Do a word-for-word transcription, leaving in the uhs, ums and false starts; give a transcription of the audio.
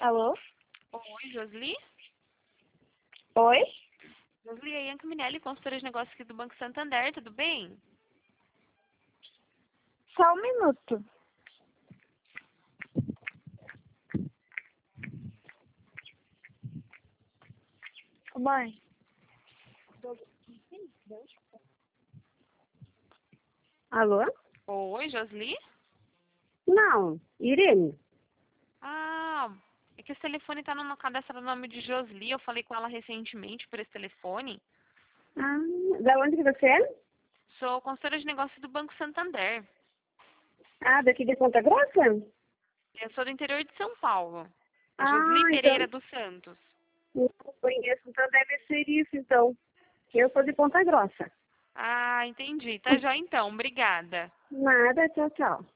Alô? Oi, Josli? Oi? Josli, é Ianca Minelli, consultora de negócios aqui do Banco Santander, tudo bem? Só um minuto. Mãe. Alô? Oi, Josli? Não, Irene. Ah, é que esse telefone tá no cadastro no nome de Josli, eu falei com ela recentemente por esse telefone. Ah, da onde que você é? Sou consultora de negócios do Banco Santander. Ah, daqui de Ponta Grossa? Eu sou do interior de São Paulo. Josli Ah, Pereira então. dos Santos. Não conheço, então deve ser isso, então. Eu sou de Ponta Grossa. Ah, entendi. Tá já então, obrigada. Nada, tchau, tchau.